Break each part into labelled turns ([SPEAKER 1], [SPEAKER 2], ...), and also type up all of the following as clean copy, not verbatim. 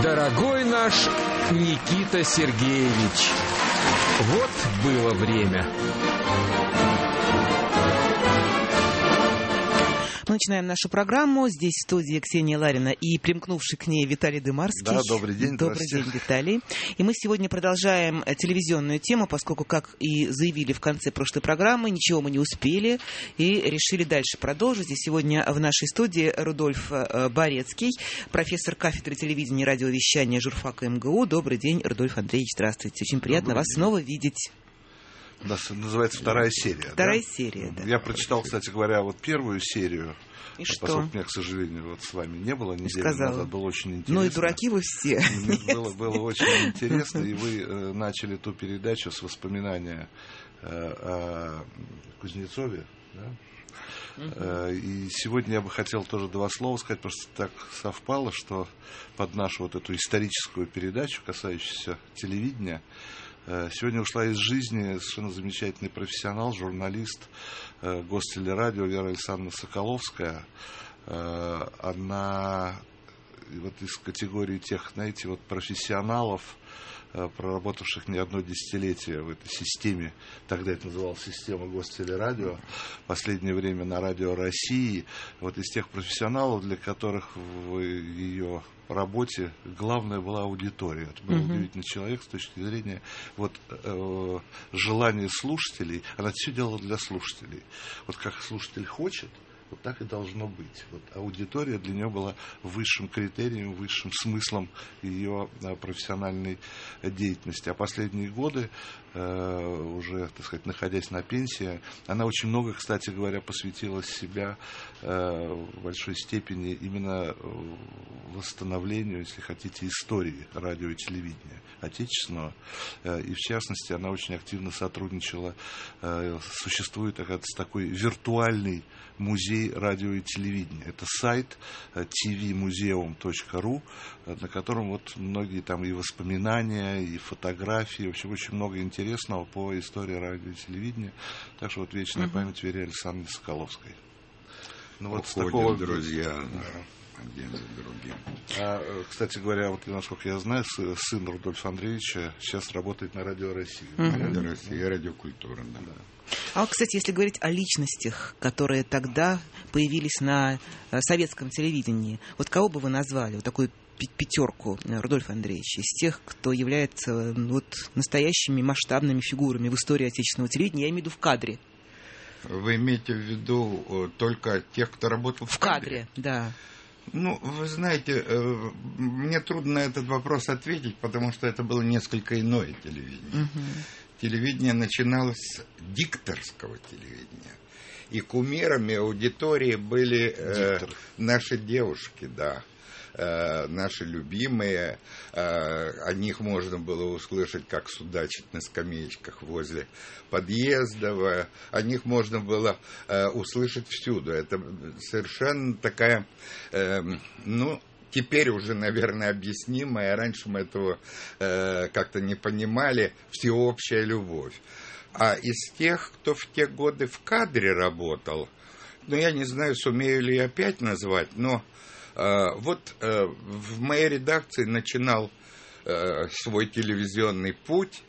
[SPEAKER 1] Дорогой наш Никита Сергеевич, вот было время.
[SPEAKER 2] Мы начинаем нашу программу. Здесь в студии Ксения Ларина и примкнувший к ней Виталий Дымарский.
[SPEAKER 3] Да, добрый день.
[SPEAKER 2] Добрый день, Виталий. И мы сегодня продолжаем телевизионную тему, поскольку, как и заявили в конце прошлой программы, ничего мы не успели и решили дальше продолжить. И сегодня в нашей студии Рудольф Борецкий, профессор кафедры телевидения и радиовещания журфака МГУ. Добрый день, Рудольф Андреевич, здравствуйте. Очень приятно вас снова видеть.
[SPEAKER 3] У нас называется вторая серия.
[SPEAKER 2] Вторая серия, да.
[SPEAKER 3] Я прочитал, кстати говоря, вот первую серию.
[SPEAKER 2] И что?
[SPEAKER 3] Поскольку меня, к сожалению, вот с вами не было неделю назад, было очень интересно.
[SPEAKER 2] Ну и дураки вы все.
[SPEAKER 3] Было очень интересно, и вы начали ту передачу с воспоминания о Кузнецове, да? И сегодня я бы хотел тоже два слова сказать, просто так совпало, что под нашу вот эту историческую передачу, касающуюся телевидения, сегодня ушла из жизни совершенно замечательный профессионал, журналист Гостелерадио Вера Александровна Соколовская. Она вот из категории тех, знаете, вот профессионалов, проработавших не одно десятилетие в этой системе, тогда это называлась система Гостелерадио, в последнее время на Радио России, вот из тех профессионалов, для которых в ее работе главная была аудитория. Это был удивительный человек с точки зрения вот, желания слушателей. Она все делала для слушателей. Вот как слушатель хочет, вот так и должно быть. Вот аудитория для нее была высшим критерием, высшим смыслом ее профессиональной деятельности. А последние годы, уже, так сказать, находясь на пенсии, она очень много, кстати говоря, посвятила себя в большой степени именно восстановлению, если хотите, истории радио и телевидения отечественного. И, в частности, она очень активно сотрудничала. Существует, оказывается, такой виртуальный музей радио и телевидения. Это сайт tvmuseum.ru, на котором вот многие там и воспоминания, и фотографии, в общем, очень много интересного по истории радио и телевидения. Так что вот вечная память Вере Александровне Соколовской. Ну, вот с такого,
[SPEAKER 4] друзья, один за другим.
[SPEAKER 3] Кстати говоря, вот насколько я знаю, сын Рудольфа Андреевича сейчас работает на Радио России.
[SPEAKER 4] Радио России, радиокультура, да.
[SPEAKER 2] А, кстати, если говорить о личностях, которые тогда появились на советском телевидении, вот кого бы вы назвали, вот такую пятерку, Рудольф Андреевич, из тех, кто является вот настоящими масштабными фигурами в истории отечественного телевидения, я имею в виду в кадре?
[SPEAKER 4] Вы имеете в виду только тех, кто работал в кадре?
[SPEAKER 2] Да.
[SPEAKER 4] Ну, вы знаете, мне трудно на этот вопрос ответить, потому что это было несколько иное телевидение. Телевидение начиналось с дикторского телевидения. И кумирами аудитории были наши девушки, да. Наши любимые, о них можно было услышать, как судачить на скамеечках возле подъездов, о них можно было услышать всюду. Это совершенно такая, теперь уже, наверное, объяснимая, раньше мы этого как-то не понимали, всеобщая любовь. А из тех, кто в те годы в кадре работал, я не знаю, сумею ли я опять назвать, но вот в моей редакции начинал свой телевизионный путь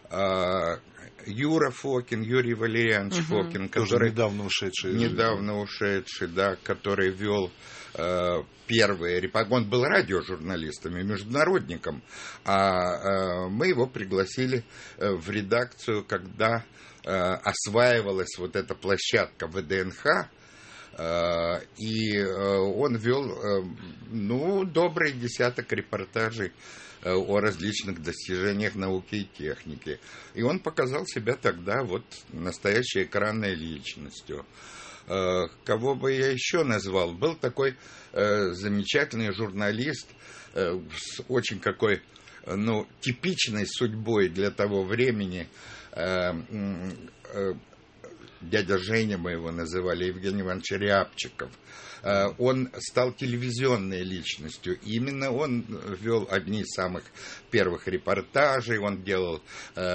[SPEAKER 4] Юра Фокин, Юрий Валерьянович Фокин, который недавно ушедший, да, который вел первые репортажи. Он был радиожурналистом и международником, а мы его пригласили в редакцию, когда осваивалась вот эта площадка ВДНХ. И он вел, добрый десяток репортажей о различных достижениях науки и техники. И он показал себя тогда вот настоящей экранной личностью. Кого бы я еще назвал? Был такой замечательный журналист с очень какой, типичной судьбой для того времени. Дядя Женя, мы его называли, Евгений Иванович Рябчиков. Он стал телевизионной личностью. Именно он вел одни из самых первых репортажей, он делал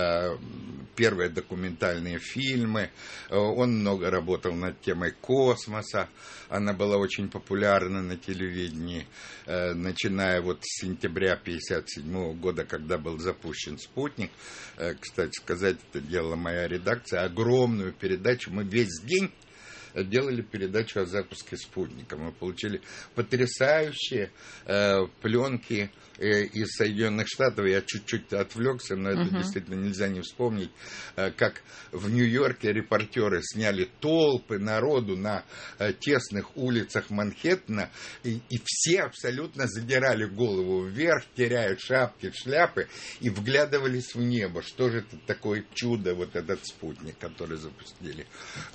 [SPEAKER 4] первые документальные фильмы, он много работал над темой космоса. Она была очень популярна на телевидении, начиная вот с сентября 1957 года, когда был запущен «Спутник». Кстати сказать, это делала моя редакция, огромную передачу. Мы весь день делали передачу о запуске «Спутника». Мы получили потрясающие пленки из Соединенных Штатов. Я чуть-чуть отвлекся, но это действительно нельзя не вспомнить, как в Нью-Йорке репортеры сняли толпы народу на тесных улицах Манхэттена, и все абсолютно задирали голову вверх, теряя шапки, шляпы, и вглядывались в небо. Что же это такое чудо, вот этот спутник, который запустили.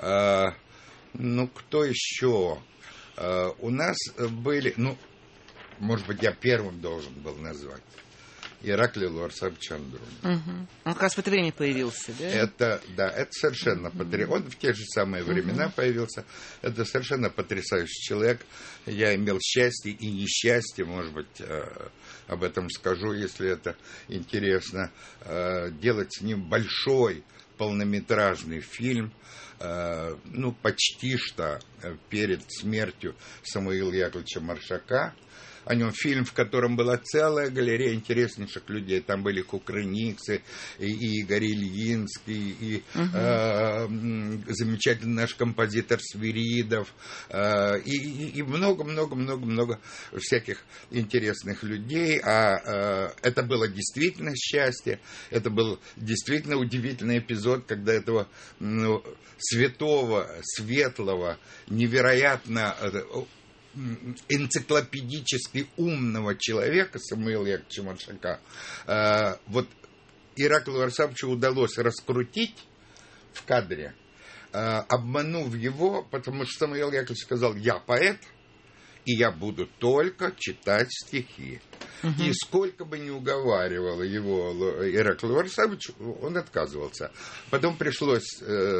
[SPEAKER 4] Ну, кто еще? У нас были, может быть, я первым должен был назвать. Ираклий Луарсабович Андрунов.
[SPEAKER 2] Он как раз в это время появился, да?
[SPEAKER 4] Это совершенно потрясающе. Он в те же самые времена появился. Это совершенно потрясающий человек. Я имел счастье и несчастье, может быть, об этом скажу, если это интересно, делать с ним большой полнометражный фильм, почти что перед смертью Самуила Яковлевича Маршака. О нем фильм, в котором была целая галерея интереснейших людей. Там были Кукрыниксы, и Игорь Ильинский, и замечательный наш композитор Свиридов, и много-много-много-много всяких интересных людей. Это было действительно счастье. Это был действительно удивительный эпизод, когда этого святого, светлого, невероятно энциклопедически умного человека Самуила Яковлевича Маршака вот Ираклию Луарсабовичу удалось раскрутить в кадре, обманув его, потому что Самуил Яковлевич сказал: я поэт, и я буду только читать стихи. И сколько бы ни уговаривал его Ираклий Луарсабович, он отказывался. Потом пришлось...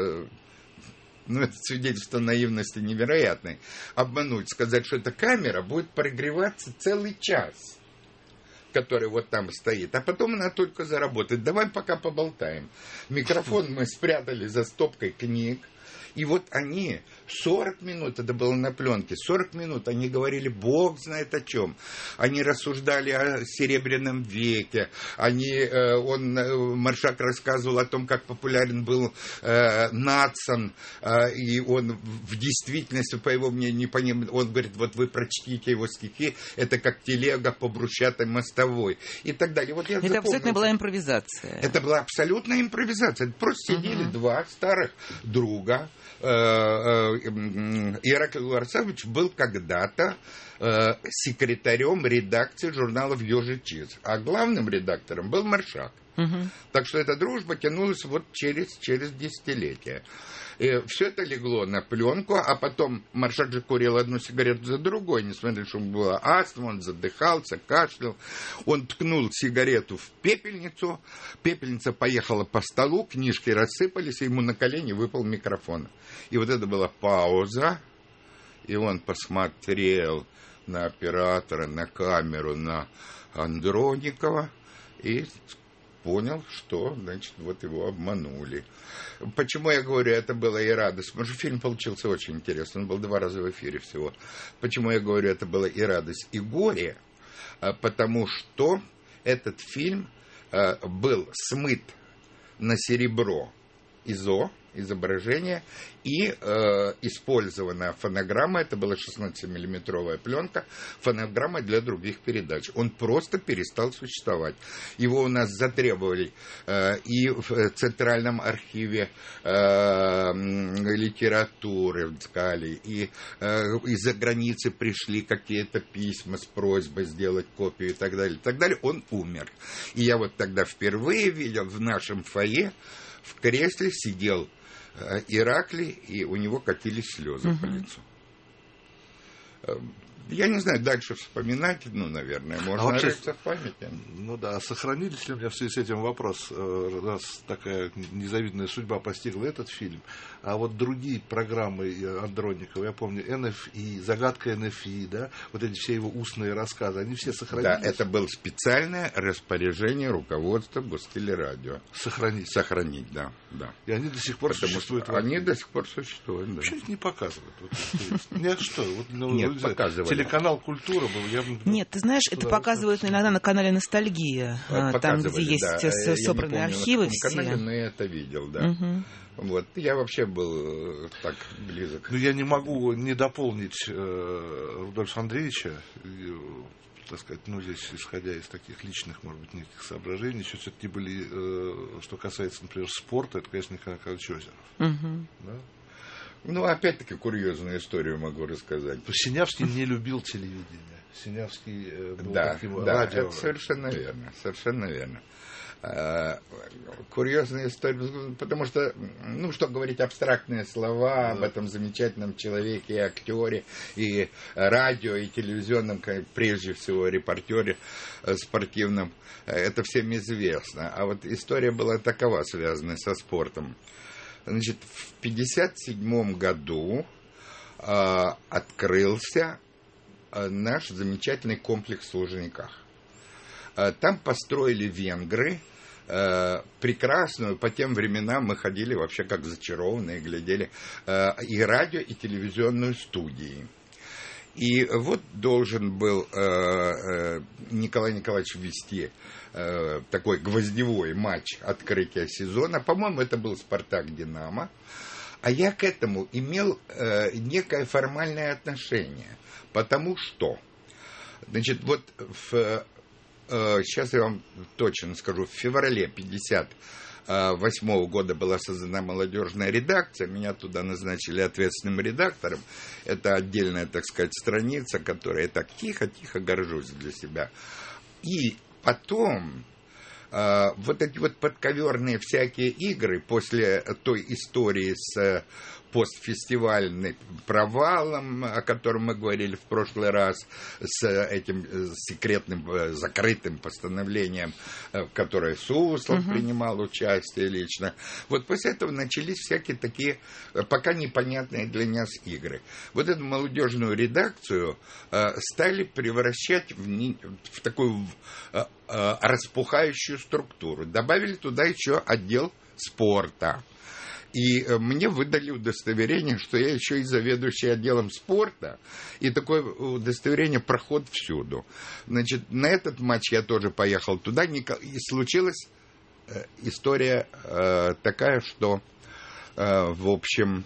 [SPEAKER 4] это свидетельство наивности невероятной, обмануть, сказать, что эта камера будет прогреваться целый час, который вот там стоит, а потом она только заработает. Давай пока поболтаем. Микрофон мы спрятали за стопкой книг, и вот они 40 минут, это было на пленке, 40 минут они говорили бог знает о чем. Они рассуждали о Серебряном веке, Маршак рассказывал о том, как популярен был Надсон, и он в действительности, по его мнению, он говорит, вот вы прочтите его стихи, это как телега по брусчатой мостовой, и так далее. Вот
[SPEAKER 2] это абсолютно была импровизация.
[SPEAKER 4] Это была абсолютная импровизация. Просто сидели два старых друга. Ираклий Луарсабович был когда-то секретарем редакции журналов «Ёжи Чиз», а главным редактором был Маршак. Так что эта дружба тянулась вот через десятилетия. И все это легло на пленку, а потом Маршак же курил одну сигарету за другой, несмотря на то, что была астма, он задыхался, кашлял. Он ткнул сигарету в пепельницу, пепельница поехала по столу, книжки рассыпались, и ему на колени выпал микрофон. И вот это была пауза, и он посмотрел на оператора, на камеру, на Андроникова, и понял, что, значит, вот его обманули. Почему я говорю, это было и радость? Потому что фильм получился очень интересный, он был 2 раза в эфире всего. Почему я говорю, это было и радость, и горе? Потому что этот фильм был смыт на серебро изображение, и использована фонограмма, это была 16-миллиметровая пленка, фонограмма для других передач. Он просто перестал существовать. Его у нас затребовали и в Центральном архиве литературы искали, и из-за границы пришли какие-то письма с просьбой сделать копию и так далее, и так далее. Он умер. И я вот тогда впервые видел в нашем фойе, в кресле сидел Ираклий, и у него катились слезы по лицу. Я не знаю, дальше вспоминать, наверное, можно рыться в памяти.
[SPEAKER 3] Ну да, сохранились ли у меня в связи с этим вопрос, раз такая незавидная судьба постигла этот фильм, а вот другие программы Андронникова, я помню, НФИ, загадка НФИ, да, вот эти все его устные рассказы, они все сохранились?
[SPEAKER 4] Да, это было специальное распоряжение руководства Гостелерадио. Сохранить, да.
[SPEAKER 3] И они до сих пор существуют?
[SPEAKER 4] Они до сих пор существуют, да.
[SPEAKER 3] Почему их не показывают? Нет, что?
[SPEAKER 4] Нет, показывали.
[SPEAKER 3] Телеканал «Культура» был.
[SPEAKER 2] Нет, ты знаешь, это показывают иногда на канале «Ностальгия», там, где есть собранные архивы все.
[SPEAKER 4] Я не помню, на каком канале, но я это видел, да. Угу. Вот. Я вообще был так близок.
[SPEAKER 3] Я не могу не дополнить Рудольфа Андреевича, так сказать, здесь, исходя из таких личных, может быть, неких соображений, еще все-таки были, что касается, например, спорта, это, конечно, Николай Николаевич Озеров.
[SPEAKER 2] Угу.
[SPEAKER 3] Да?
[SPEAKER 4] Опять-таки, курьезную историю могу рассказать.
[SPEAKER 3] Синявский не любил телевидение. Синявский был таким
[SPEAKER 4] радио. Это совершенно верно. Курьезная история, потому что, что говорить абстрактные слова об этом замечательном человеке и актере, и радио, и телевизионном, прежде всего, репортере спортивном, это всем известно. А вот история была такова, связанная со спортом. Значит, в 1957 году открылся наш замечательный комплекс в Лужниках. Там построили венгры прекрасную, по тем временам мы ходили вообще как зачарованные, глядели и радио, и телевизионную студии. И вот должен был Николай Николаевич ввести такой гвоздевой матч открытия сезона. По-моему, это был «Спартак-Динамо». А я к этому имел некое формальное отношение. Потому что, значит, сейчас я вам точно скажу, в феврале 1958 года была создана молодежная редакция, меня туда назначили ответственным редактором. Это отдельная, так сказать, страница, которой я так тихо-тихо горжусь для себя. И потом вот эти вот подковерные всякие игры после той истории с постфестивальным провалом, о котором мы говорили в прошлый раз, с этим секретным закрытым постановлением, в которое Суслов принимал участие лично. Вот после этого начались всякие такие пока непонятные для нас игры. Вот эту молодежную редакцию стали превращать в такую распухающую структуру. Добавили туда еще отдел спорта. И мне выдали удостоверение, что я еще и заведующий отделом спорта. И такое удостоверение проход всюду. Значит, на этот матч я тоже поехал туда. И случилась история такая, что, в общем,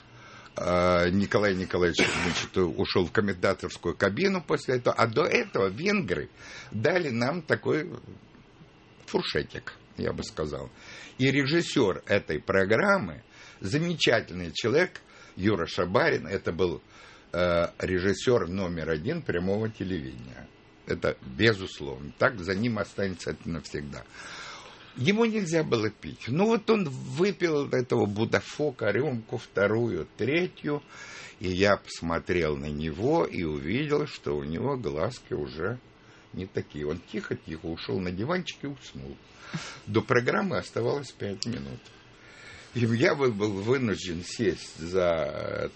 [SPEAKER 4] Николай Николаевич, значит, ушел в комментаторскую кабину после этого. А до этого венгры дали нам такой фуршетик, я бы сказал. И режиссер этой программы, замечательный человек, Юра Шабарин, это был режиссер номер 1 прямого телевидения. Это безусловно. Так за ним останется это навсегда. Ему нельзя было пить. Вот он выпил этого будафока рюмку, вторую, третью. И я посмотрел на него и увидел, что у него глазки уже не такие. Он тихо-тихо ушел на диванчик и уснул. До программы оставалось 5 минут. И я был вынужден сесть за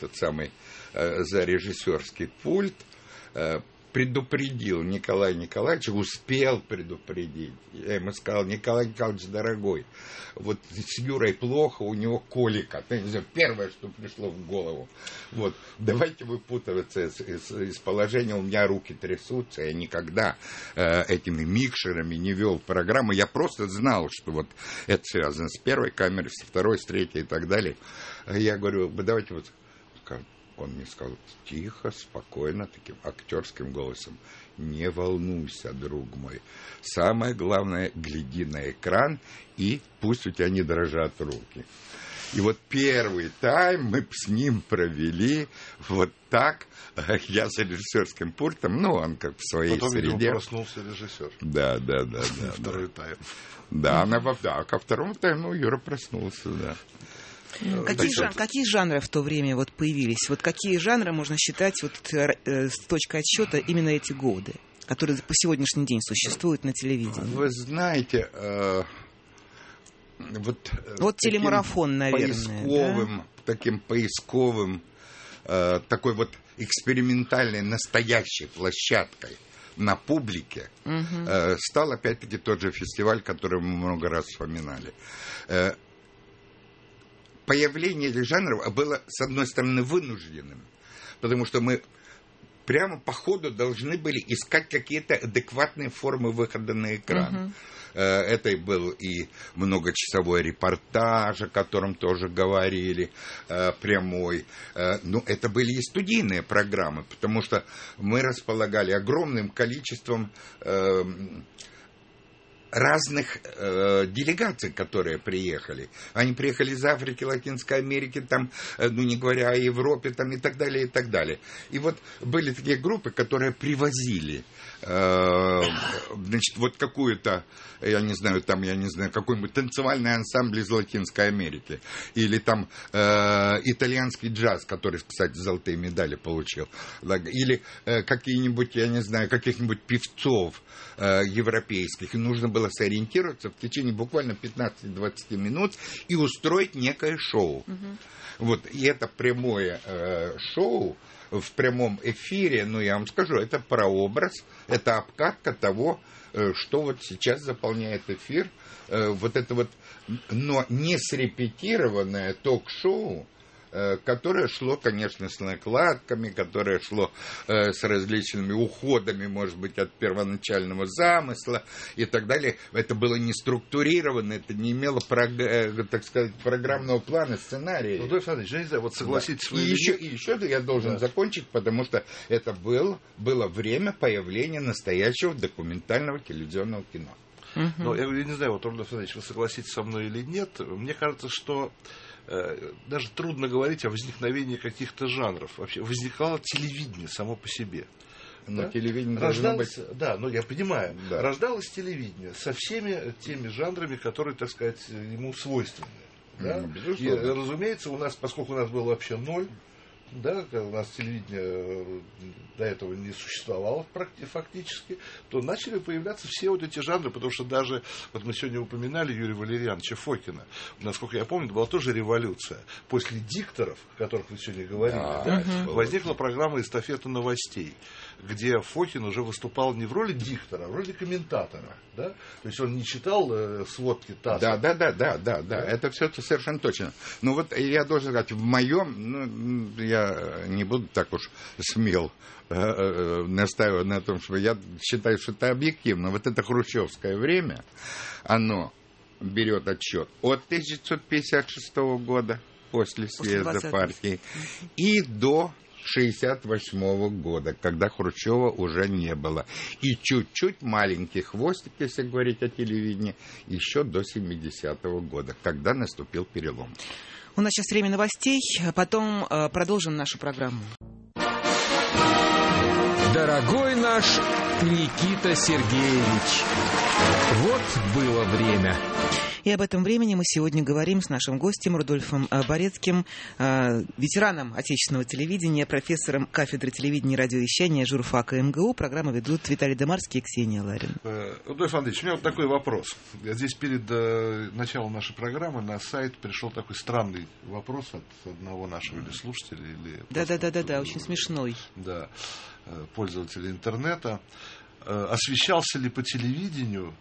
[SPEAKER 4] за режиссерский пульт, предупредил Николая Николаевича, успел предупредить. Я ему сказал: Николай Николаевич, дорогой, вот с Юрой плохо, у него колика. Первое, что пришло в голову. Вот, давайте выпутываться из положения, у меня руки трясутся, я никогда этими микшерами не вел программу, я просто знал, что вот это связано с первой камерой, с второй, с третьей и так далее. Я говорю: давайте вот... Он мне сказал тихо, спокойно, таким актерским голосом: не волнуйся, друг мой. Самое главное, гляди на экран, и пусть у тебя не дрожат руки. И вот первый тайм мы с ним провели вот так. Я с режиссерским пультом, он как в своей
[SPEAKER 3] потом,
[SPEAKER 4] среде.
[SPEAKER 3] Потом проснулся режиссер.
[SPEAKER 4] Да.
[SPEAKER 3] Второй тайм.
[SPEAKER 4] Да, ко второму тайму Юра проснулся, да.
[SPEAKER 2] Какие жанры в то время вот появились? Вот какие жанры можно считать вот, с точки отсчета именно эти годы, которые по сегодняшний день существуют на телевидении?
[SPEAKER 4] Вы знаете,
[SPEAKER 2] вот телемарафон, наверное.
[SPEAKER 4] Таким поисковым, такой вот экспериментальной, настоящей площадкой на публике стал опять-таки тот же фестиваль, который мы много раз вспоминали. Появление этих жанров было, с одной стороны, вынужденным, потому что мы прямо по ходу должны были искать какие-то адекватные формы выхода на экран. Это и был и многочасовой репортаж, о котором тоже говорили, прямой. Но это были и студийные программы, потому что мы располагали огромным количеством разных делегаций, которые приехали. Они приехали из Африки, Латинской Америки, там, ну не говоря о Европе, там, и так далее, и так далее. И вот были такие группы, которые привозили, значит, вот какую-то, какой-нибудь танцевальный ансамбль из Латинской Америки. Или там итальянский джаз, который, кстати, золотые медали получил. Или какие-нибудь, каких-нибудь певцов европейских. И нужно было сориентироваться в течение буквально 15-20 минут и устроить некое шоу. Вот, и это прямое шоу в прямом эфире, я вам скажу, это прообраз, это обкатка того, что вот сейчас заполняет эфир. Вот это вот, но не срепетированное ток-шоу, которое шло, конечно, с накладками, которое шло с различными уходами, может быть, от первоначального замысла и так далее. Это было не структурировано, это не имело, так сказать, программного плана, сценария.
[SPEAKER 3] Рудольф Андреевич, я не знаю, вот согласитесь...
[SPEAKER 4] Да. И еще я должен закончить, потому что это было время появления настоящего документального телевизионного кино.
[SPEAKER 3] Но я не знаю, вот, Рудольф Андреевич, вы согласитесь со мной или нет, мне кажется, что даже трудно говорить о возникновении каких-то жанров. Вообще возникало телевидение само по себе.
[SPEAKER 4] Но телевидение должно быть...
[SPEAKER 3] Да, я понимаю. Да. Рождалось телевидение со всеми теми жанрами, которые, так сказать, ему свойственны. Да? И, разумеется, поскольку у нас было вообще ноль, да, у нас телевидение до этого не существовало фактически, то начали появляться все вот эти жанры, потому что даже, вот мы сегодня упоминали Юрия Валерьяновича Фокина, насколько я помню, это была тоже революция. После дикторов, о которых вы сегодня говорили, возникла программа «Эстафета новостей», где Фокин уже выступал не в роли диктора, а в роли комментатора. Да? То есть он не читал сводки ТАССа.
[SPEAKER 4] Да, это все совершенно точно. Но вот я должен сказать, в моем, я не буду так уж смел настаивать на том, что я считаю, что это объективно. Вот это хрущевское время, оно берет отсчет от 1956 года, после съезда партии, и до 1968 года, когда Хрущева уже не было. И чуть-чуть маленький хвостик, если говорить о телевидении, еще до 70-го года, когда наступил перелом.
[SPEAKER 2] У нас сейчас время новостей, потом продолжим нашу программу.
[SPEAKER 1] Дорогой наш Никита Сергеевич, вот было время.
[SPEAKER 2] И об этом времени мы сегодня говорим с нашим гостем Рудольфом Борецким, ветераном отечественного телевидения, профессором кафедры телевидения и радиовещания журфака МГУ. Программу ведут Виталий Демарский и Ксения Ларин.
[SPEAKER 3] Рудольф Андреевич, у меня вот такой вопрос. Здесь перед началом нашей программы на сайт пришел такой странный вопрос от одного нашего слушателя.
[SPEAKER 2] Да, очень смешной.
[SPEAKER 3] Да, пользователя интернета. Освещался ли по телевидению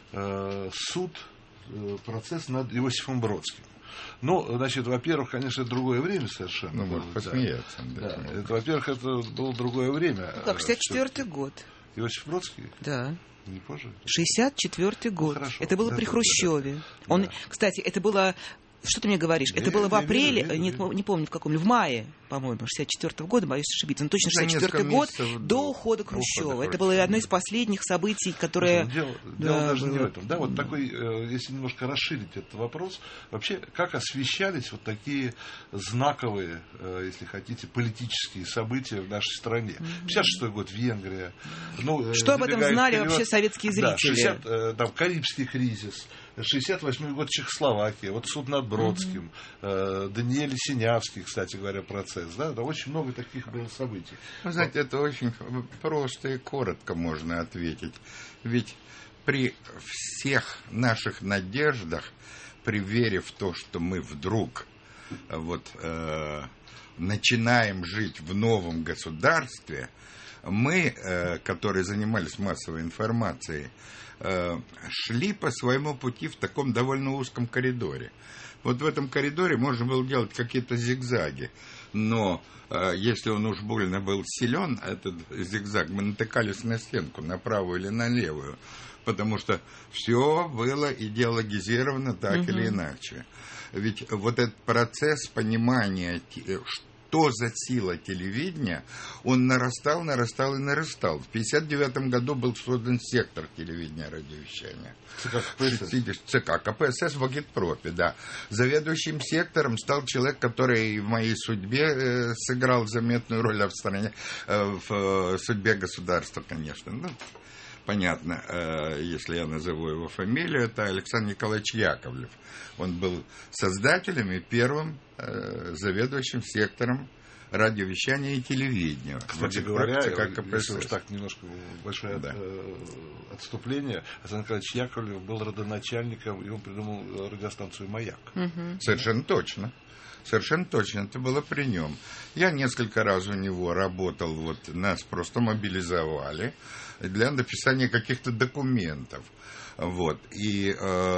[SPEAKER 3] процесс над Иосифом Бродским? Значит, во-первых, конечно, это другое время совершенно.
[SPEAKER 4] Можно посмеяться.
[SPEAKER 3] Да. Во-первых, это было другое время.
[SPEAKER 2] 64-й год.
[SPEAKER 3] Иосиф Бродский?
[SPEAKER 2] Да.
[SPEAKER 3] Не позже?
[SPEAKER 2] 64-й год.
[SPEAKER 3] Хорошо.
[SPEAKER 2] Это было при Хрущеве. Он, кстати, это было... Что ты мне говоришь? Это было в апреле, не помню в каком, в мае. по-моему, 64-го года, боюсь ошибиться, но точно 64-й год до ухода Хрущева. Это было одно из последних событий, которые...
[SPEAKER 3] Дело даже не в этом. Да, вот такой, если немножко расширить этот вопрос, вообще, как освещались вот такие знаковые, если хотите, политические события в нашей стране. 56-й год, Венгрия. Ну,
[SPEAKER 2] что об этом знали вообще советские зрители?
[SPEAKER 3] Да, там, Карибский кризис. 68-й год, Чехословакия, вот суд над Бродским, Даниэль Синявский, кстати говоря, процесс. Да? Да, очень много таких было событий.
[SPEAKER 4] Вы знаете, это очень просто и коротко можно ответить. Ведь при всех наших надеждах, при вере в то, что мы вдруг начинаем жить в новом государстве, мы, которые занимались массовой информацией, шли по своему пути в таком довольно узком коридоре. Вот в этом коридоре можно было делать какие-то зигзаги, но если он уж больно был силен, этот зигзаг, мы натыкались на стенку, на правую или на левую, потому что все было идеологизировано так или иначе. Ведь вот этот процесс понимания, что за сила телевидения, он нарастал. В 1959 году был создан сектор телевидения и радиовещания. ЦК КПСС в Агитпропе, да. Заведующим сектором стал человек, который в моей судьбе сыграл заметную роль в судьбе государства, конечно. Ну, понятно, если я назову его фамилию, это Александр Николаевич Яковлев. Он был создателем и первым заведующим сектором радиовещания и телевидения.
[SPEAKER 3] Кстати говоря, если уж так немножко большое отступление, Александр Николаевич Яковлев был родоначальником, и он придумал радиостанцию «Маяк».
[SPEAKER 4] Совершенно точно. Совершенно точно, это было при нем. Я несколько раз у него работал, нас просто мобилизовали для написания каких-то документов. И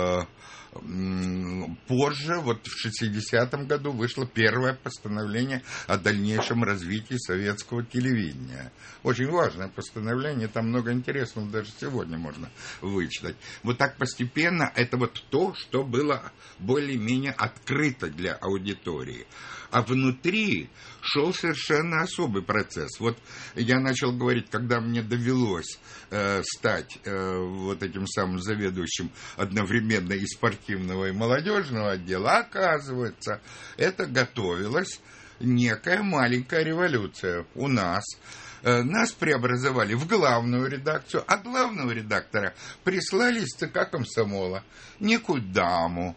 [SPEAKER 4] позже, в 60-м году, вышло первое постановление о дальнейшем развитии советского телевидения. Очень важное постановление, там много интересного, даже сегодня можно вычитать. Вот так постепенно это то, что было более-менее открыто для аудитории. А внутри шел совершенно особый процесс. Я начал говорить, когда мне довелось стать этим самым заведующим одновременно и спортивного, и молодежного отдела, оказывается, это готовилась некая маленькая революция у нас. Нас преобразовали в главную редакцию, а главного редактора прислали из ЦК комсомола некую даму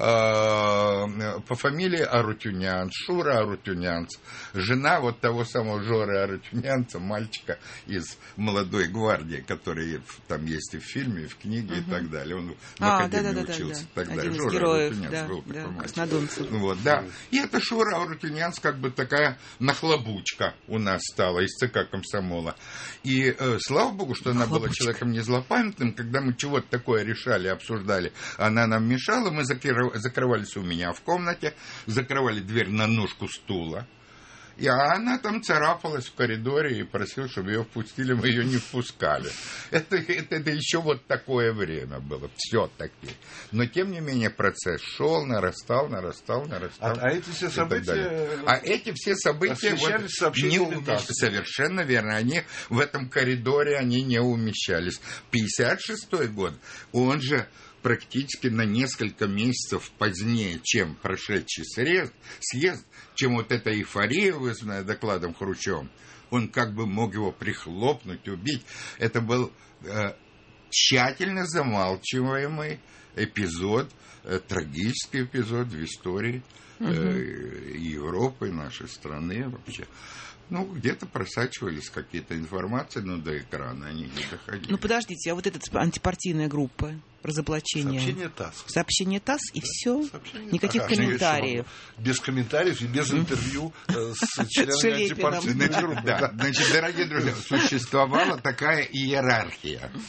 [SPEAKER 4] по фамилии Арутюнян, Шура Арутюнянц, жена того самого Жоры Арутюнянца, мальчика из «Молодой гвардии», который там есть и в фильме, и в книге, и так далее. Он в академии учился тогда.
[SPEAKER 2] Один из
[SPEAKER 4] Жора
[SPEAKER 2] героев,
[SPEAKER 4] Арутюнянц был такой мальчик.
[SPEAKER 2] краснодонцев.
[SPEAKER 4] И эта Шура Арутюнянц такая нахлобучка у нас стала из ЦК комсомола. И слава богу, что она была человеком не злопамятным. Когда мы чего-то такое решали, обсуждали, она нам мешала, мы закрывались у меня в комнате, закрывали дверь на ножку стула, и она там царапалась в коридоре и просила, чтобы ее впустили, мы ее не впускали. Это еще такое время было, все-таки. Но, тем не менее, процесс шел, нарастал.
[SPEAKER 3] А эти все события...
[SPEAKER 4] Совершенно верно. Они в этом коридоре они не умещались. 56-й год, он же практически на несколько месяцев позднее, чем прошедший съезд, чем эта эйфория, вызванная докладом Хрущева, он мог его прихлопнуть, убить. Это был тщательно замалчиваемый эпизод, трагический эпизод в истории Европы, нашей страны вообще. Где-то просачивались какие-то информации, но до экрана они не доходили.
[SPEAKER 2] Подождите, а эта антипартийная группа разоблачения... Сообщение ТАСС и все? Никаких комментариев?
[SPEAKER 3] Без комментариев и без интервью с членами антипартийной группы.
[SPEAKER 4] Значит, дорогие друзья, существовала такая иерархия.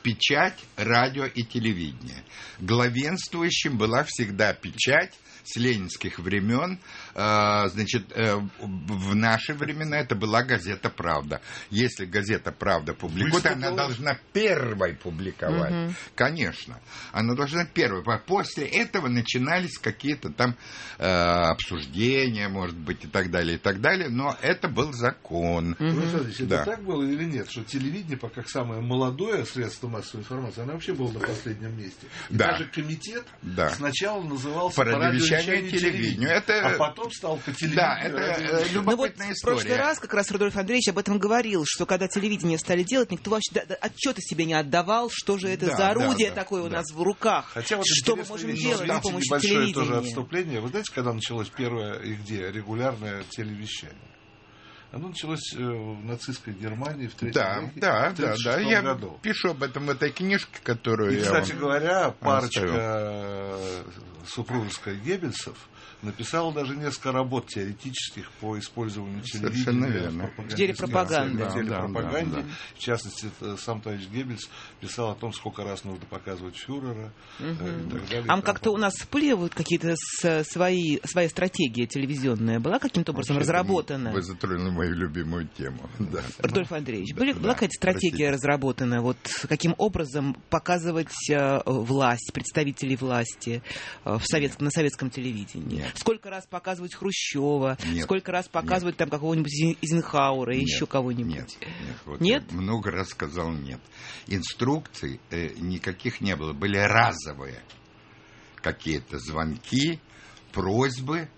[SPEAKER 4] печать, радио и телевидение. Главенствующим была всегда печать с ленинских времен. Значит, в наши времена это была газета «Правда». Если газета «Правда» публикует, она должна первой публиковать. Конечно. Она должна первой. После этого начинались какие-то там обсуждения, может быть, и так далее, и так далее. Но это был закон.
[SPEAKER 3] Смотрите, это так было или нет, что телевидение, как самое молодое средство массовой информации, оно вообще было на последнем месте. И даже комитет сначала назывался по радиовещанию телевидению.
[SPEAKER 4] А
[SPEAKER 3] потом стал по телевидению.
[SPEAKER 4] Да, это любопытная история.
[SPEAKER 2] В прошлый раз как раз Рудольф Андреевич об этом говорил, что когда телевидение стали делать, никто вообще отчета себе не отдавал, что же это за орудие такое у нас в руках.
[SPEAKER 3] Хотя вот
[SPEAKER 2] что мы можем делать с помощью телевидения.
[SPEAKER 3] Тоже отступление. Вы знаете, когда началось первое и где регулярное телевещание? Оно началось в нацистской Германии в Третьем веке.
[SPEAKER 4] Да. Я пишу об этом в этой книжке, которую я
[SPEAKER 3] кстати говоря, парочка супружеская Геббельсов написала даже несколько работ теоретических по использованию телевидения
[SPEAKER 2] в деле пропаганды.
[SPEAKER 3] В частности, сам товарищ Геббельс писал о том, сколько раз нужно показывать фюрера и так далее.
[SPEAKER 2] А как-то у нас были какие-то свои стратегии телевизионная была каким-то образом разработана?
[SPEAKER 4] Вы затронули мою любимую тему.
[SPEAKER 2] Рудольф Андреевич, была какая-то стратегия разработана? Вот каким образом показывать власть, представителей власти на советском телевидении?
[SPEAKER 4] Нет.
[SPEAKER 2] Сколько раз показывать Хрущева?
[SPEAKER 4] Нет.
[SPEAKER 2] Сколько раз показывать там какого-нибудь Эйзенхауэра, еще кого-нибудь?
[SPEAKER 4] Нет? Я много раз сказал нет. Инструкций никаких не было. Были разовые какие-то звонки, просьбы,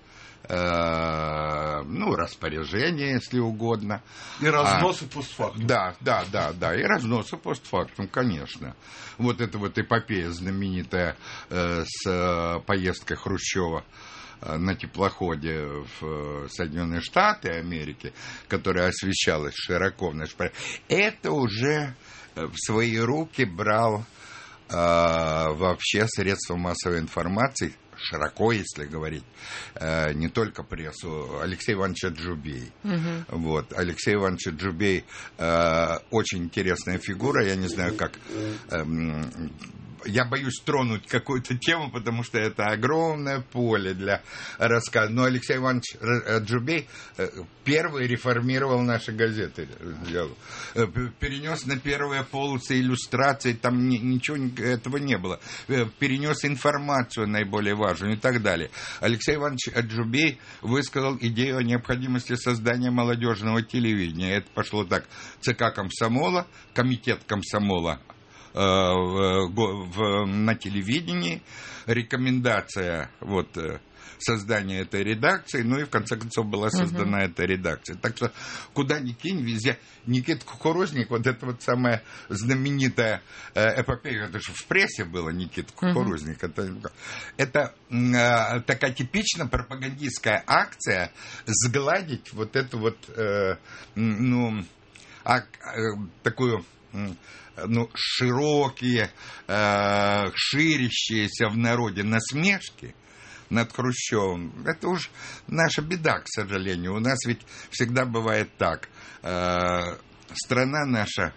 [SPEAKER 4] распоряжения, если угодно.
[SPEAKER 3] И разносы постфактум.
[SPEAKER 4] Да, и разносы постфактум, конечно. Вот эта вот эпопея знаменитая с поездкой Хрущева на теплоходе в Соединенные Штаты Америки, которая освещалась широко в нашей стране, это уже в свои руки брал вообще средства массовой информации, широко, если говорить, не только прессу, Алексей Иванович Аджубей. Вот. Алексей Иванович Аджубей очень интересная фигура, я не знаю, как... Я боюсь тронуть какую-то тему, потому что это огромное поле для рассказа. Но Алексей Иванович Аджубей первый реформировал наши газеты. Перенес на первые полосы иллюстрации, там ничего этого не было. Перенес информацию наиболее важную и так далее. Алексей Иванович Аджубей высказал идею о необходимости создания молодежного телевидения. Это пошло так. ЦК комсомола, комитет комсомола на телевидении, рекомендация создания этой редакции, и в конце концов была создана эта редакция. Так что куда ни кинь, везде Никита Кукурузник, вот это вот самая знаменитая эпопея, это же в прессе было Никита Кукурузник, это такая типично пропагандистская акция сгладить вот эту вот такую широкие, ширящиеся в народе насмешки над Хрущевым. Это уж наша беда, к сожалению. У нас ведь всегда бывает так. Страна наша,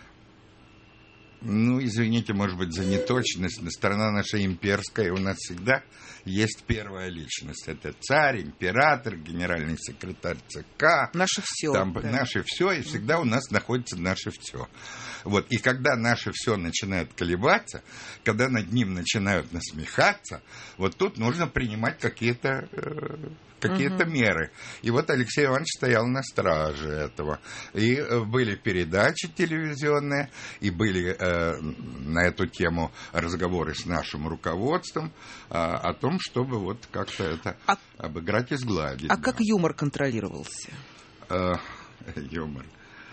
[SPEAKER 4] извините, может быть, за неточность, но страна наша имперская, у нас всегда есть первая личность. Это царь, император, генеральный секретарь ЦК.
[SPEAKER 2] Наше все.
[SPEAKER 4] Наше все, и всегда у нас находится наше все. Вот. И когда наше все начинает колебаться, когда над ним начинают насмехаться, вот тут нужно принимать какие-то меры. И вот Алексей Иванович стоял на страже этого. И были передачи телевизионные, и были на эту тему разговоры с нашим руководством о том, чтобы вот как-то это обыграть и сгладить.
[SPEAKER 2] А как юмор контролировался?
[SPEAKER 4] Юмор.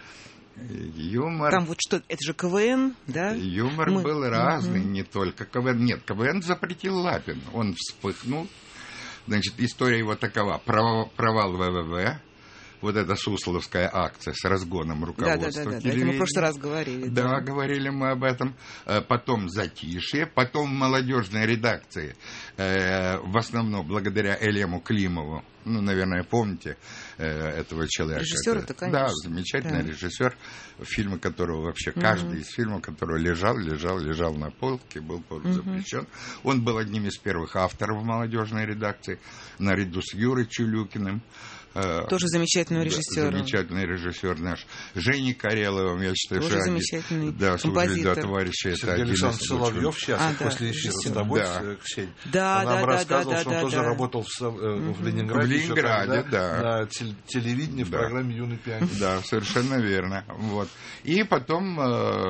[SPEAKER 2] Там вот что, это же КВН, да?
[SPEAKER 4] Юмор был разный, не только КВН. Нет, КВН запретил Лапин. Он вспыхнул. Значит, история его такова. Провал ВВВ, вот эта сусловская акция с разгоном руководства телевидения.
[SPEAKER 2] Это мы в прошлый раз говорили.
[SPEAKER 4] Да, говорили мы об этом. Потом «Затишье», потом в молодежной редакции, в основном благодаря Элему Климову. Ну, наверное, помните этого человека.
[SPEAKER 2] Режиссер это, конечно.
[SPEAKER 4] Да, замечательный режиссер, фильмы которого вообще, каждый из фильмов, который лежал на полке, был запрещен. Он был одним из первых авторов в молодежной редакции, наряду с Юрой Чулюкиным.
[SPEAKER 2] Тоже замечательный режиссер.
[SPEAKER 4] Замечательный режиссер наш. Женей Кареловым, я считаю,
[SPEAKER 2] тоже
[SPEAKER 4] что
[SPEAKER 2] замечательный
[SPEAKER 4] композитор. Да, товарищи, это
[SPEAKER 3] Сергей Александрович Соловьев сейчас, после эфира с тобой, Ксения, он нам рассказывал, что он тоже работал в Ленинграде, на телевидении в программе «Юный пианист».
[SPEAKER 4] Да, совершенно верно. Вот. И потом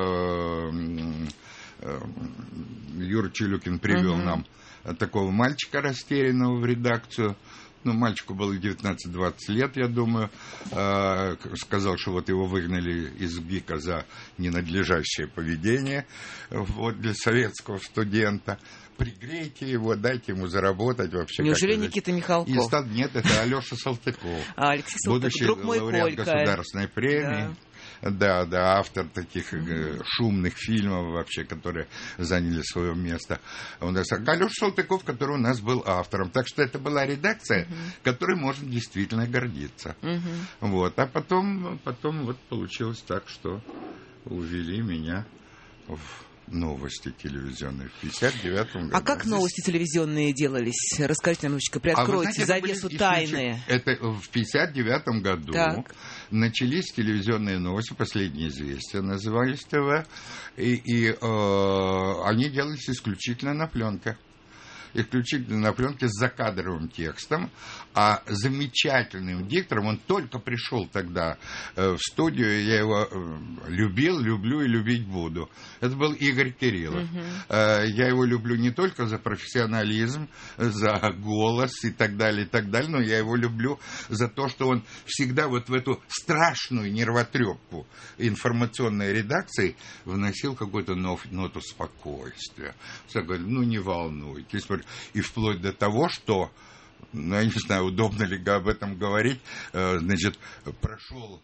[SPEAKER 4] Юра Чулюкин привел нам такого мальчика растерянного в редакцию. Ну, мальчику было 19-20 лет, я думаю. Сказал, что вот его выгнали из ГИКа за ненадлежащее поведение вот, для советского студента. Пригрейте его, дайте ему заработать вообще.
[SPEAKER 2] Неужели Никита Михалков?
[SPEAKER 4] Нет, это Алеша Салтыков.
[SPEAKER 2] Алексей Салтыков,
[SPEAKER 4] будущий
[SPEAKER 2] друг мой
[SPEAKER 4] лауреат Государственной премии. Да, автор таких шумных фильмов вообще, которые заняли свое место. Алеша Салтыков, который у нас был автором. Так что это была редакция, которой можно действительно гордиться. Вот. А потом вот получилось так, что увели меня в новости телевизионные в 59-м году.
[SPEAKER 2] А как новости телевизионные делались? Расскажите нам немножечко, приоткройте завесу тайны.
[SPEAKER 4] Это в 59-м году начались телевизионные новости, «Последние известия» назывались ТВ, и они делались исключительно на пленке. Исключительно на пленке с закадровым текстом, а замечательным диктором, он только пришел тогда в студию, я его любил, люблю и любить буду. Это был Игорь Кириллов. Я его люблю не только за профессионализм, за голос и так далее, но я его люблю за то, что он всегда вот в эту страшную нервотрепку информационной редакции вносил какую-то ноту спокойствия. Все говорят, ну не волнуйтесь. И вплоть до того, что, я не знаю, удобно ли об этом говорить, значит, прошел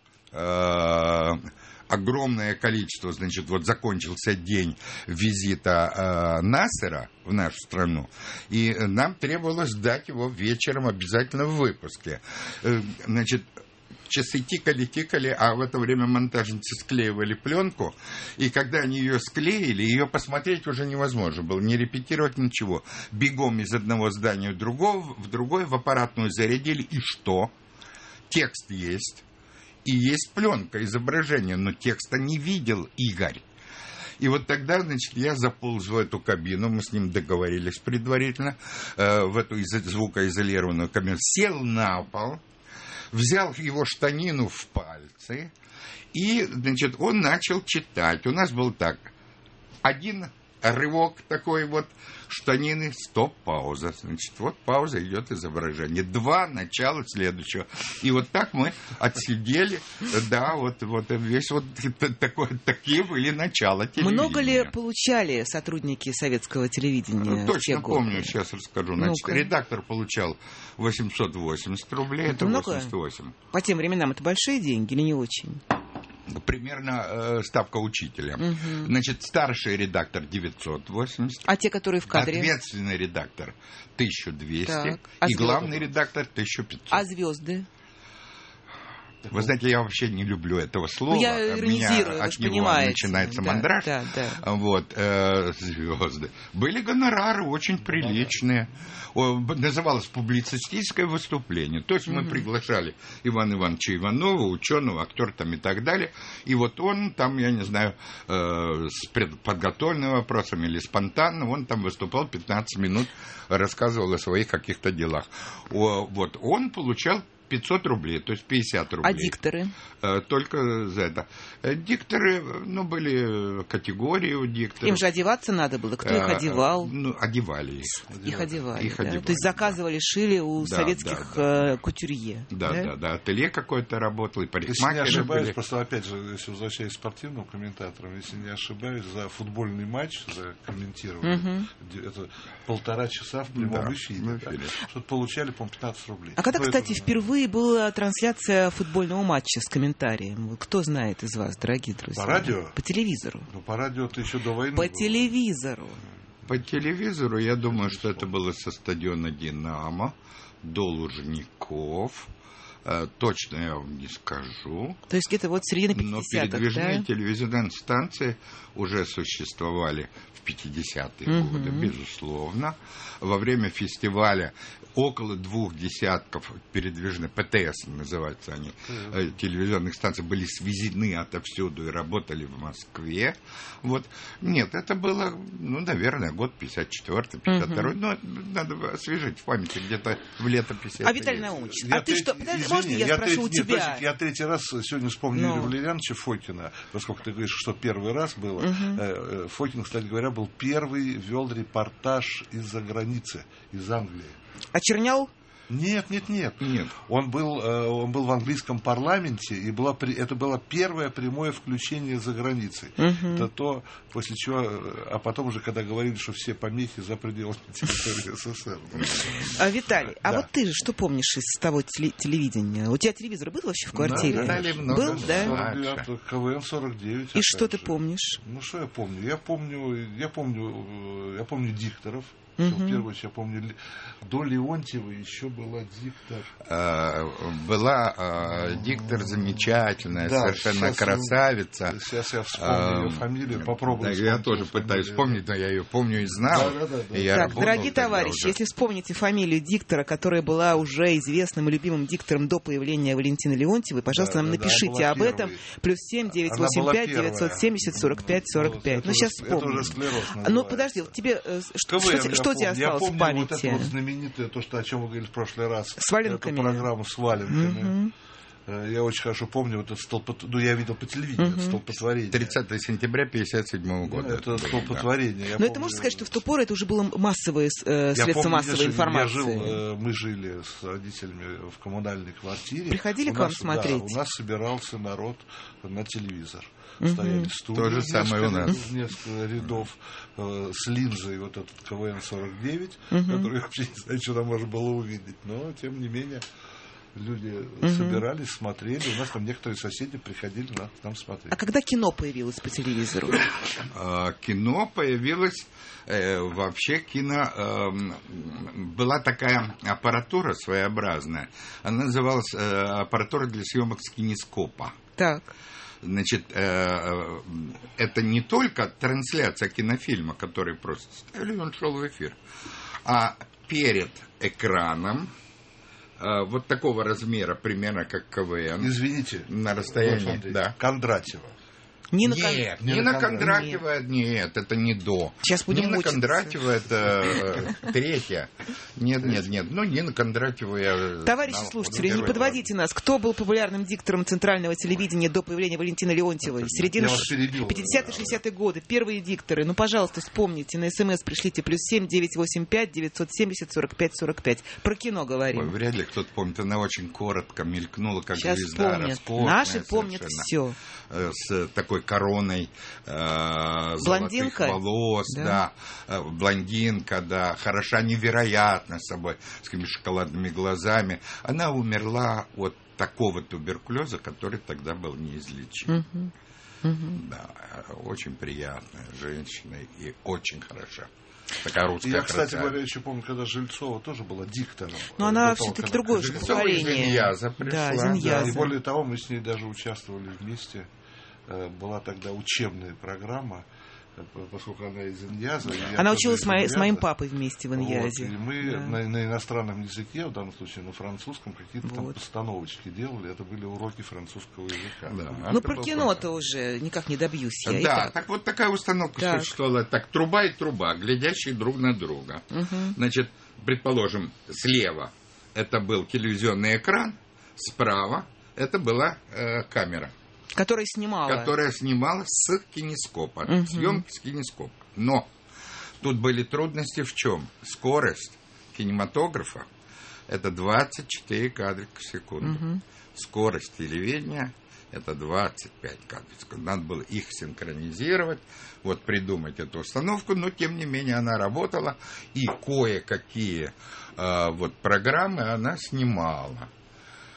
[SPEAKER 4] огромное количество, значит, вот закончился день визита Насера в нашу страну, и нам требовалось сдать его вечером обязательно в выпуске. Значит, часы тикали, а в это время монтажницы склеивали пленку, и когда они ее склеили, ее посмотреть уже невозможно было, не репетировать ничего. Бегом из одного здания в другое, в аппаратную зарядили, и что? Текст есть, и есть пленка, изображение, но текста не видел Игорь. И вот тогда, значит, я заполз в эту кабину, мы с ним договорились предварительно, в эту звукоизолированную кабину, сел на пол, взял его штанину в пальцы, и, значит, он начал читать. У нас был так, один рывок такой вот, штанины, стоп, пауза. Значит, вот пауза, идет изображение. 2, начало следующего. И вот так мы отсидели, да, вот весь вот такие были начала телевидения.
[SPEAKER 2] Много ли получали сотрудники советского телевидения?
[SPEAKER 4] Точно помню, сейчас расскажу. Значит, редактор получал 880 рублей, это 88.
[SPEAKER 2] По тем временам это большие деньги или не очень?
[SPEAKER 4] Примерно ставка учителя. Значит, старший редактор 980.
[SPEAKER 2] А те, которые в кадре?
[SPEAKER 4] Ответственный редактор 1200. И главный редактор 1500.
[SPEAKER 2] А звезды?
[SPEAKER 4] Вы знаете, я вообще не люблю этого слова.
[SPEAKER 2] Я иронизирую,
[SPEAKER 4] от него начинается мандраж. Вот, звезды. Были гонорары очень приличные. Называлось публицистическое выступление. То есть мы приглашали Ивана Ивановича Иванова, ученого, актера там и так далее. И вот он там, я не знаю, с подготовленными вопросами или спонтанно, он там выступал 15 минут, рассказывал о своих каких-то делах. Вот, он получал 500 рублей, то есть 50 рублей.
[SPEAKER 2] А дикторы?
[SPEAKER 4] Только за это. Дикторы, были категории у дикторов.
[SPEAKER 2] Им же одеваться надо было. Кто их одевал?
[SPEAKER 4] Одевали их.
[SPEAKER 2] Их одевали. То есть заказывали, шили у советских кутюрье.
[SPEAKER 4] Да. Ателье какое-то работало, и парикмахеры.
[SPEAKER 3] Если не ошибаюсь, просто опять же, если возвращаясь к спортивным комментаторам, если не ошибаюсь, за футбольный матч, за комментирование, это 1,5 часа в прямом эфире. Что-то получали, по-моему, 15 рублей.
[SPEAKER 2] А когда, кстати, впервые впервые была трансляция футбольного матча с комментарием? Кто знает из вас, дорогие друзья?
[SPEAKER 3] По радио?
[SPEAKER 2] По телевизору.
[SPEAKER 3] Ну, по радио это еще до войны.
[SPEAKER 2] По телевизору.
[SPEAKER 4] По телевизору, я думаю, что это было со стадиона «Динамо», до Лужников. Точно я вам не скажу.
[SPEAKER 2] То есть где-то вот середина 50-х,
[SPEAKER 4] но передвижные
[SPEAKER 2] да?
[SPEAKER 4] телевизионные станции уже существовали в 50-е годы, безусловно. Во время фестиваля около 2 десятков передвижных, ПТС называются они, телевизионных станций были свезены отовсюду и работали в Москве. Вот. Нет, это было, ну, наверное, год 54-й, 52-й. Но надо освежить в памяти, где-то в летописи.
[SPEAKER 2] А Виталий Наумович, а ты что? Можно я спрошу у тебя?
[SPEAKER 3] Я третий раз сегодня вспомнил Юрия Валерьяновича Фокина, поскольку ты говоришь, что первый раз было. Фокин, кстати говоря, был первый, вел репортаж из-за границы, из Англии.
[SPEAKER 2] Очернял?
[SPEAKER 3] Нет. Он был в английском парламенте, и это было первое прямое включение за границей. Это то, после чего, а потом уже, когда говорили, что все помехи за пределами территории СССР.
[SPEAKER 2] Виталий, а вот ты же что помнишь из того телевидения? У тебя телевизор был вообще в квартире? Был, да?
[SPEAKER 3] КВН 49.
[SPEAKER 2] И что ты помнишь?
[SPEAKER 3] Ну, что я помню? Я помню дикторов. В первую очередь, я помню, до Леонтьева еще была диктор.
[SPEAKER 4] Была диктор замечательная, да, совершенно красавица.
[SPEAKER 3] Сейчас я вспомню ее фамилию, попробую.
[SPEAKER 4] Да, я тоже пытаюсь вспомнить, но я ее помню и знал.
[SPEAKER 2] Так, дорогие товарищи, если вспомните фамилию диктора, которая была уже известным и любимым диктором до появления Валентины Леонтьевой, пожалуйста, нам напишите об этом. +7 985 970 45 45. Ну, сейчас вспомним.
[SPEAKER 3] Это уже склероз.
[SPEAKER 2] Ну, подожди, вот тебе что у тебя осталось в памяти?
[SPEAKER 3] Вот это вот знаменитое, то, о чем вы говорили в прошлый раз.
[SPEAKER 2] С валенками.
[SPEAKER 3] Эту программу с валенками. Я очень хорошо помню вот это я видел по телевидению, столпотворение.
[SPEAKER 4] 30 сентября 1957 года.
[SPEAKER 3] Это столпотворение.
[SPEAKER 2] Да. Но это можно сказать, что в ту пору это уже было массовое средство массовой информации.
[SPEAKER 3] Мы жили с родителями в коммунальной квартире.
[SPEAKER 2] Приходили к вам смотреть?
[SPEAKER 3] Да, у нас собирался народ на телевизор. Стояли стулья.
[SPEAKER 4] То же самое у нас.
[SPEAKER 3] Несколько рядов с линзой, вот этот КВН-49, который вообще не знаю, что там можно было увидеть. Но, тем не менее, люди собирались, смотрели. У нас там некоторые соседи приходили к нам смотреть.
[SPEAKER 2] А когда кино появилось по телевизору?
[SPEAKER 4] Кино появилось... Вообще была такая аппаратура своеобразная. Она называлась аппаратура для съемок с кинескопа.
[SPEAKER 2] Так.
[SPEAKER 4] Значит, это не только трансляция кинофильма, который просто ставили, он шел в эфир, а перед экраном вот такого размера, примерно как КВН.
[SPEAKER 3] Извините.
[SPEAKER 4] На расстоянии. Да.
[SPEAKER 3] Кондратьева.
[SPEAKER 2] Нина
[SPEAKER 4] Кондратьева, нет, это не до.
[SPEAKER 2] Сейчас будем
[SPEAKER 4] Нина
[SPEAKER 2] мучиться.
[SPEAKER 4] Кондратьева, это третья. Нет. Ну, Нина Кондратьева я...
[SPEAKER 2] Товарищи слушатели, не подводите нас. Кто был популярным диктором центрального телевидения до появления Валентины Леонтьевой? Середина 50-60-е годы. Первые дикторы. Ну, пожалуйста, вспомните. На СМС пришлите +7 985 970 45 45. Про кино говорим.
[SPEAKER 4] Ой, вряд ли кто-то помнит. Она очень коротко мелькнула, как
[SPEAKER 2] сейчас
[SPEAKER 4] звезда.
[SPEAKER 2] Вспомнят. Наши помнят все.
[SPEAKER 4] С такой короной золотых волос,
[SPEAKER 2] да,
[SPEAKER 4] блондинка, да, хороша невероятно собой, с такими шоколадными глазами. Она умерла от такого туберкулеза, который тогда был неизлечим. Да, очень приятная женщина и очень хороша. Такая русская
[SPEAKER 3] Я, кстати говоря, еще помню, когда Жильцова тоже была диктором.
[SPEAKER 2] Но она все-таки другое поколение.
[SPEAKER 4] Зиньяза пришла.
[SPEAKER 2] Да, Зиньяза.
[SPEAKER 3] И более того, мы с ней даже участвовали вместе. Была тогда учебная программа, поскольку она из Иньяза.
[SPEAKER 2] Она училась с моим папой вместе в Иньязе.
[SPEAKER 3] Вот, и мы на иностранном языке, в данном случае на французском, какие-то там постановочки делали. Это были уроки французского языка.
[SPEAKER 2] Да. Ну, про кино-то уже никак не добьюсь я.
[SPEAKER 4] Да, так вот такая установка существовала. Так, труба и труба, глядящие друг на друга. Значит, предположим, слева это был телевизионный экран, справа это была камера.
[SPEAKER 2] Которая снимала
[SPEAKER 4] с кинескопа. Съемки с кинескопа. Но тут были трудности в чем? Скорость кинематографа это 24 кадра в секунду. Скорость телевидения это 25 кадров в секунду. Надо было их синхронизировать, вот придумать эту установку, но тем не менее она работала, и кое-какие вот программы она снимала.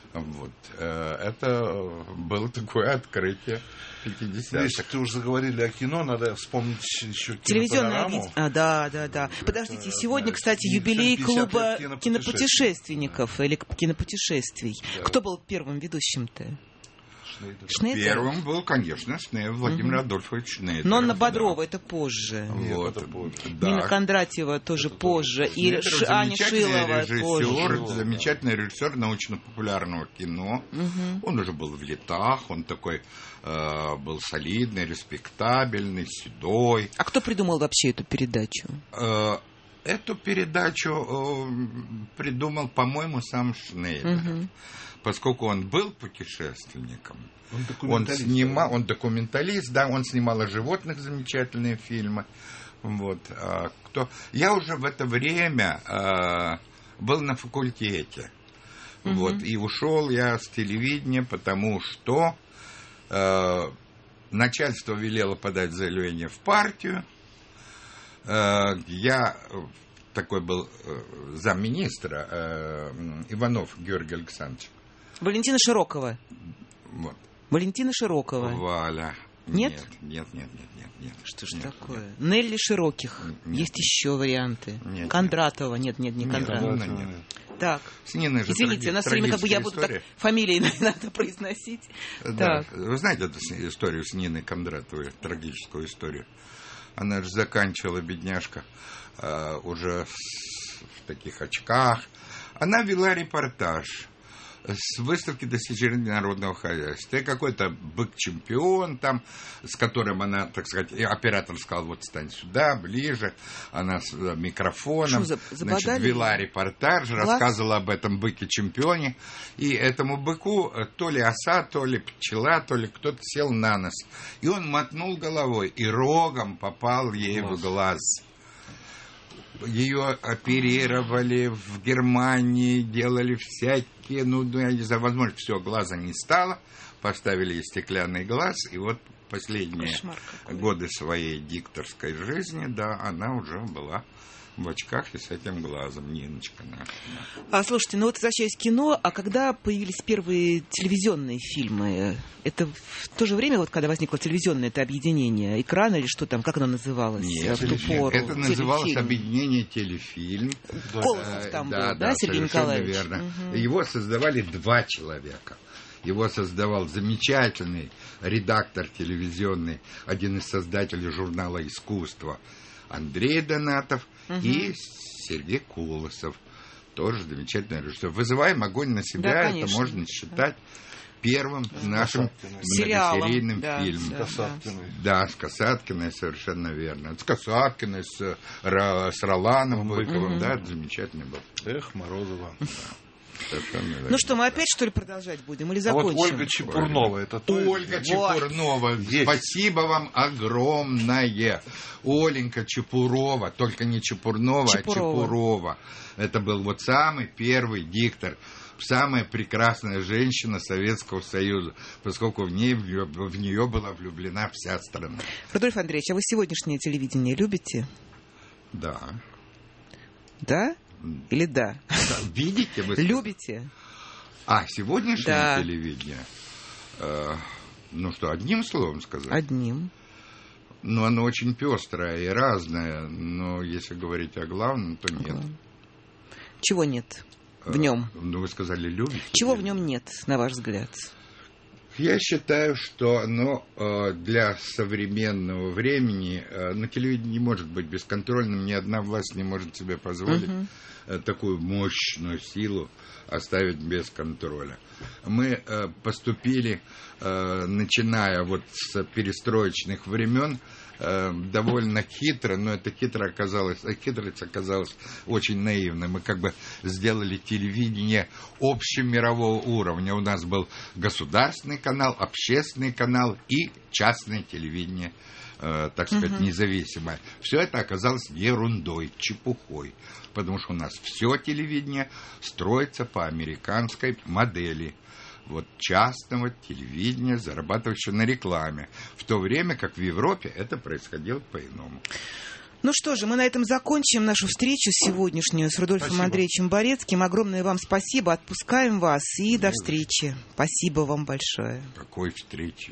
[SPEAKER 4] Вот. Это было такое открытие 50-х.
[SPEAKER 3] Если ты уже заговорили о кино, надо вспомнить еще
[SPEAKER 2] кинопанораму. Да. Подождите, сегодня, кстати, юбилей клуба кинопутешественников или кинопутешествий. Да. Кто был первым ведущим-то?
[SPEAKER 3] Шнейдер.
[SPEAKER 4] Первым был, конечно, Владимир Адольфович Шнейдер.
[SPEAKER 2] Но Анна Бодрова это позже.
[SPEAKER 4] Вот, это позже. Да.
[SPEAKER 2] Нина Кондратьева тоже это позже. И Аня Шилова позже.
[SPEAKER 4] Замечательный режиссер научно-популярного кино. Он уже был в летах, он такой был солидный, респектабельный, седой.
[SPEAKER 2] А кто придумал вообще эту передачу?
[SPEAKER 4] Эту передачу придумал, по-моему, сам Шнейдер. Поскольку он был путешественником, он документалист, да, он снимал о животных замечательные фильмы. Вот. Я уже в это время был на факультете. Вот, и ушел я с телевидения, потому что начальство велело подать заявление в партию. Я такой был замминистра Иванов Георгий Александрович.
[SPEAKER 2] Валентина Широкова.
[SPEAKER 4] Вот.
[SPEAKER 2] Валентина Широкова.
[SPEAKER 4] Валя.
[SPEAKER 2] Нет?
[SPEAKER 4] Нет.
[SPEAKER 2] Что ж такое? Нет. Нелли Широких. Нет. Есть еще варианты.
[SPEAKER 4] Нет.
[SPEAKER 2] Кондратова. Нет, не Кондратова.
[SPEAKER 4] Нет.
[SPEAKER 2] Так.
[SPEAKER 4] С Ниной же
[SPEAKER 2] извините, у нас все время как бы я буду так фамилии надо произносить.
[SPEAKER 4] Да.
[SPEAKER 2] Так.
[SPEAKER 4] Вы знаете эту историю с Ниной Кондратовой, трагическую историю? Она же заканчивала, бедняжка, уже в таких очках. Она вела репортаж с выставки достижений народного хозяйства. И какой-то бык-чемпион там, с которым она, так сказать, и оператор сказал, вот стань сюда, ближе. Она с микрофоном, значит, вела репортаж, рассказывала об этом быке-чемпионе. И этому быку то ли оса, то ли пчела, то ли кто-то сел на нос. И он мотнул головой и рогом попал ей в глаз. Ее оперировали в Германии, делали всякие, я не знаю, возможно, все, глаза не стало, поставили ей стеклянный глаз, и вот последние годы своей дикторской жизни, да, она уже была в очках и с этим глазом, Ниночка наша.
[SPEAKER 2] Слушайте, ну вот возвращаясь к кино, а когда появились первые телевизионные фильмы? Это в то же время, вот когда возникло телевизионное это объединение, экран или что там, как оно называлось?
[SPEAKER 4] Нет, в ту пору? Это называлось объединение телефильм.
[SPEAKER 2] Колосов там был, да, Сергей Николаевич?
[SPEAKER 4] Верно. Его создавали 2 человека. Его создавал замечательный редактор телевизионный, один из создателей журнала «Искусство» Андрей Донатов и Сергей Колосов, тоже замечательный режиссер. «Вызываем огонь на себя», да, это можно считать первым нашим многосерийным фильмом. С Касаткиной, совершенно верно. С Касаткиной, с Роланом Быковым, да, замечательный был.
[SPEAKER 3] Эх, Морозова.
[SPEAKER 2] Ну что, мы опять, что ли, продолжать будем или закончим?
[SPEAKER 3] Вот Ольга Чепурнова, это то.
[SPEAKER 4] Ольга Чепурнова, спасибо вам огромное. Оленька Чепурова, только не Чепурнова, а Чепурова. Это был вот самый первый диктор, самая прекрасная женщина Советского Союза, поскольку в нее была влюблена вся страна.
[SPEAKER 2] Рудольф Андреевич, а вы сегодняшнее телевидение любите?
[SPEAKER 4] Да.
[SPEAKER 2] Да? Или да?
[SPEAKER 4] Видите? Вы
[SPEAKER 2] любите?
[SPEAKER 4] Сегодняшнее телевидение? Ну что, одним словом сказать?
[SPEAKER 2] Одним.
[SPEAKER 4] Ну, оно очень пестрое и разное, но если говорить о главном, то нет.
[SPEAKER 2] Чего нет в нем?
[SPEAKER 4] Ну, вы сказали, любите.
[SPEAKER 2] Чего в нем нет, на ваш взгляд?
[SPEAKER 4] Я считаю, что оно для современного времени, телевидение не может быть бесконтрольным, ни одна власть не может себе позволить такую мощную силу оставить без контроля. Мы поступили, начиная вот с перестроечных времен, довольно хитро, но эта хитрость оказалась очень наивной. Мы как бы сделали телевидение общемирового уровня. У нас был государственный канал, общественный канал и частное телевидение, так сказать, независимое. Все это оказалось ерундой, чепухой, потому что у нас все телевидение строится по американской модели. Вот частного телевидения, зарабатывающего на рекламе. В то время как в Европе это происходило по-иному.
[SPEAKER 2] Ну что же, мы на этом закончим нашу встречу сегодняшнюю с Рудольфом Андреевичем Борецким. Огромное вам спасибо. Отпускаем вас и до встречи. Спасибо вам большое.
[SPEAKER 4] Какой встречи?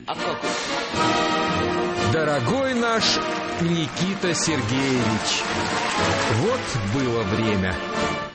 [SPEAKER 1] Дорогой наш Никита Сергеевич, вот было время.